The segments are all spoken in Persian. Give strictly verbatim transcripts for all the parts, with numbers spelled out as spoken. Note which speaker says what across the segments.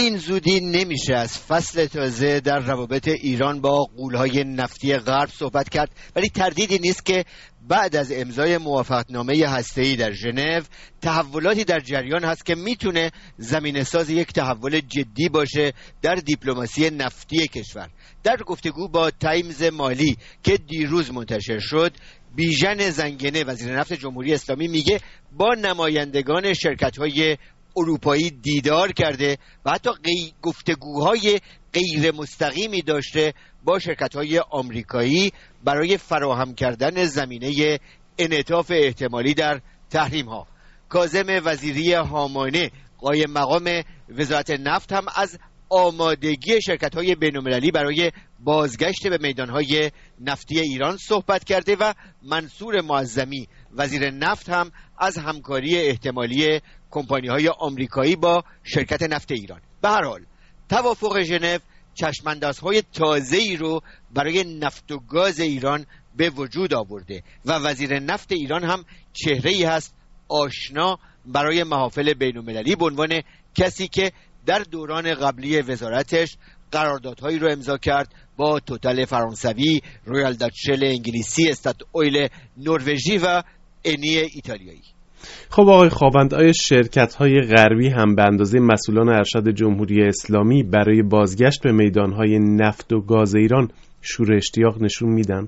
Speaker 1: این زودی نمیشه از فصل تازه در روابط ایران با غول‌های نفتی غرب صحبت کرد، ولی تردیدی نیست که بعد از امضای موافقتنامه هسته‌ای در ژنو تحولاتی در جریان هست که میتونه زمینه‌ساز یک تحول جدی باشه در دیپلماسی نفتی کشور. در گفتگو با تایمز مالی که دیروز منتشر شد، بیژن زنگنه وزیر نفت جمهوری اسلامی میگه با نمایندگان شرکت‌های اروپایی دیدار کرده و حتی قی... گفتگوهای غیر مستقیمی داشته با شرکت‌های آمریکایی برای فراهم کردن زمینه انعطاف احتمالی در تحریم‌ها. کاظم وزیری هامانه قایم مقام وزارت نفت هم از آمادگی شرکت‌های بین‌المللی برای بازگشت به میدان‌های نفتی ایران صحبت کرده و منصور معظمی وزیر نفت هم از همکاری احتمالی کمپانی‌های آمریکایی با شرکت نفت ایران. به هر حال توافق ژنو چشم‌اندازهای تازه‌ای رو برای نفت و گاز ایران به وجود آورده و وزیر نفت ایران هم چهره‌ای هست آشنا برای محافل بین‌المللی به عنوان کسی که در دوران قبلی وزارتش قراردادهایی رو امضا کرد با توتال فرانسوی، رویال داچ شل انگلیسی، استات اویل نروژی و انی ایتالیایی.
Speaker 2: خب آقای خاوند، آیا شرکت‌های غربی هم به اندازه مسئولان ارشد جمهوری اسلامی برای بازگشت به میدان‌های نفت و گاز ایران شور اشتیاق نشون میدن؟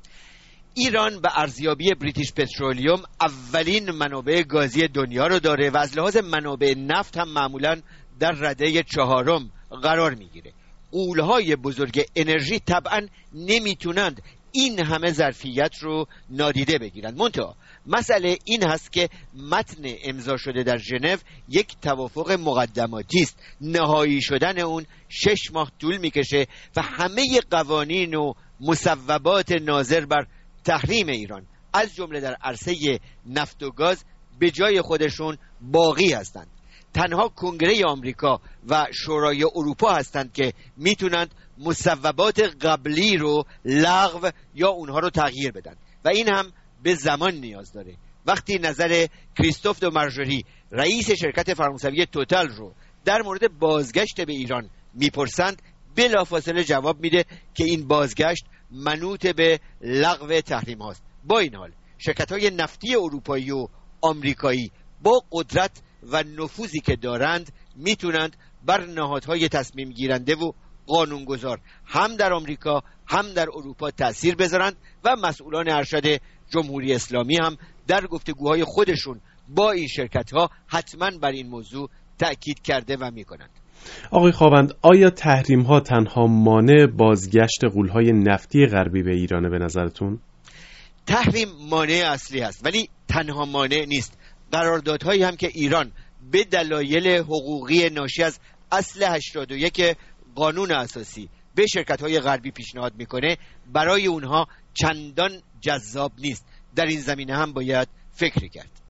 Speaker 1: ایران به ارزیابی بریتیش پترولیوم اولین منابع گازی دنیا رو داره و از لحاظ منابع نفت هم معمولاً در رده چهارم قرار میگیره. غول‌های بزرگ انرژی طبعاً نمیتونند این همه ظرفیت رو نادیده بگیرند. منتها مسئله این هست که متن امضا شده در ژنو یک توافق مقدماتی است. نهایی شدن اون شش ماه طول میکشه و همه قوانین و مصوبات ناظر بر تحریم ایران از جمله در عرصه نفت و گاز به جای خودشون باقی هستند. تنها کنگره آمریکا و شورای اروپا هستند که میتونند مصوبات قبلی رو لغو یا اونها رو تغییر بدن و این هم به زمان نیاز داره. وقتی نظر کریستوف دو مارژری رئیس شرکت فرانسوی توتال رو در مورد بازگشت به ایران میپرسند، بلافاصله جواب میده که این بازگشت منوط به لغو تحریم هاست. با این حال شرکت‌های نفتی اروپایی و آمریکایی با قدرت و نفوذی که دارند میتونند بر نهادهای تصمیم گیرنده و قانونگذار هم در آمریکا هم در اروپا تأثیر بذارند و مسئولان ارشد جمهوری اسلامی هم در گفتگوهای خودشون با این شرکت‌ها حتما بر این موضوع تأکید کرده و میکنند.
Speaker 2: آقای خاوند، آیا تحریم‌ها تنها مانع بازگشت غول‌های نفتی غربی به ایرانه به نظرتون؟
Speaker 1: تحریم مانع اصلی است ولی تنها مانع نیست. قراردادهایی هم که ایران به دلایل حقوقی ناشی از اصل هشتاد و یک قانون اساسی به شرکت‌های غربی پیشنهاد میکنه برای اونها چندان جذاب نیست. در این زمینه هم باید فکر کرد.